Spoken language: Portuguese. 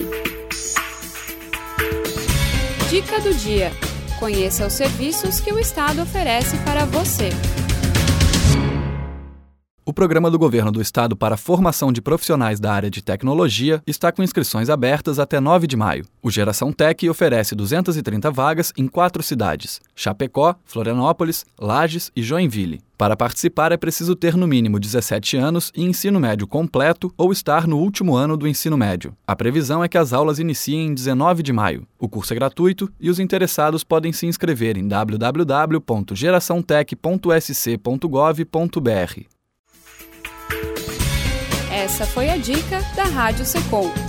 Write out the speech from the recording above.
Dica do dia. Conheça os serviços que o Estado oferece para você. O Programa do Governo do Estado para a Formação de Profissionais da Área de Tecnologia está com inscrições abertas até 9 de maio. O Geração Tech oferece 230 vagas em 4 cidades: Chapecó, Florianópolis, Lages e Joinville. Para participar é preciso ter no mínimo 17 anos e ensino médio completo ou estar no último ano do ensino médio. A previsão é que as aulas iniciem em 19 de maio. O curso é gratuito e os interessados podem se inscrever em www.geraçãotech.sc.gov.br. Essa foi a dica da Rádio Secom.